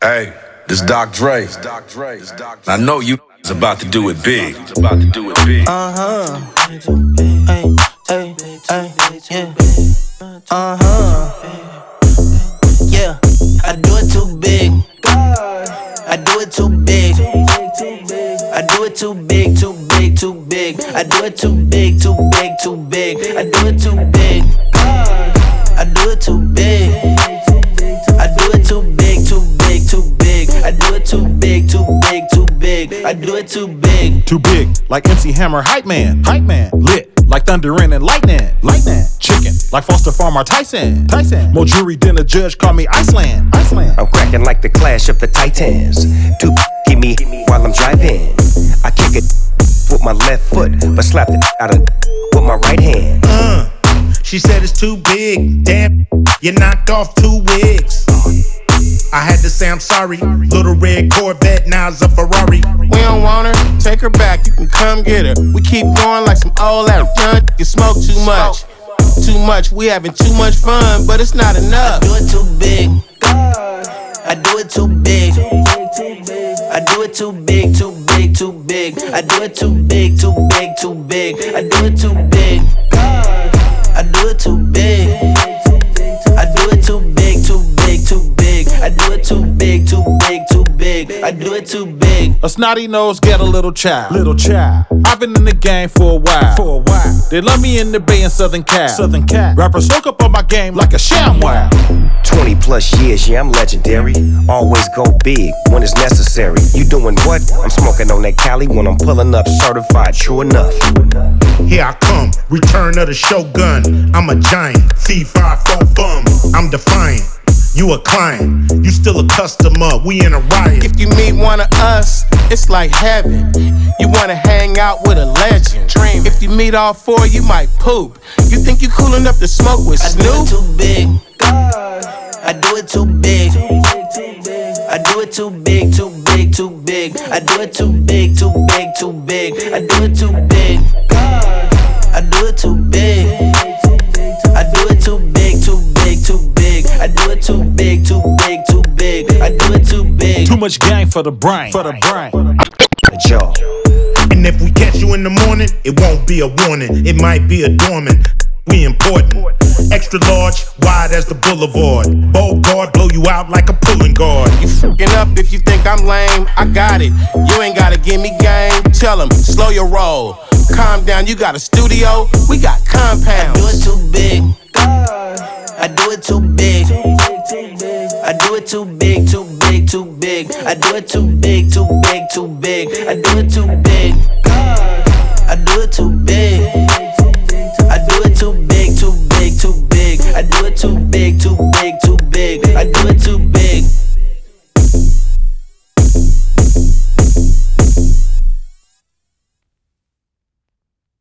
Hey, this Doc Dre. I know you is about to do it big. Yeah, I do it too big. I do it too big. I do it too big, too big, too big. I do it too big, too big, too big. I do it too big. I do it too big. I do it too big, too big, too big. I do it too big, too big, too big. I do it too big. Too big, like MC Hammer, hype man. Lit, like thundering and lightning. Chicken, like Foster Farmer Tyson. More jury than a judge, call me Iceland. I'm cracking like the clash of the Titans. Too give me while I'm driving. I kick it with my left foot, but slap it out of with my right hand. She said it's too big. Damn, you knocked off 2 wigs. I had to say I'm sorry. Little red Corvette, now it's a Ferrari. We don't want her, take her back, you can come get her. We keep going like some old ass young. You smoke too much. Too much, we having too much fun, but it's not enough. I do it too big. I do it too big. I do it too big, too big, too big. I do it too big, too big, too big. I do it too big. I do it too big. I do it too big, too big, too big. I do it too big, too big, too big. I do it too big. A snotty nose get a little child. I've been in the game for a while. They love me in the Bay and Southern Cal. Rappers soak up on my game like a ShamWow. 20 plus years, yeah, I'm legendary. Always go big when it's necessary. You doing what? I'm smoking on that Cali when I'm pulling up certified, true enough. Here I come, return of the Shogun. I'm a giant, C5 bum. I'm defiant. You a client, you still a customer, we in a riot. If you meet one of us, it's like heaven. You wanna hang out with a legend. If you meet all 4, you might poop. You think you cool enough to smoke with Snoop? I do it too big. I do it too big. I do it too big, too big, too big. I do it too big, too big, too big. I do it too big. I do it too big. I do it too big, too big, too big. I do it too big, too big, too big. I do it too big. Too much gang for the brain. Jaw. And if we catch you in the morning, it won't be a warning. It might be a dormant. We important. Extra large, wide as the boulevard. Bold guard, blow you out like a pulling guard. You fucking up if you think I'm lame. I got it. You ain't gotta give me game. Tell them, slow your roll. Calm down, you got a studio. We got compounds. I do it too big. I do it too big. I do it too big, too big, too big. I do it too big, too big, too big. I do it too big. I do it too big. I do it too big, too big, too big. I do it too big, too big, too big. I do it too big.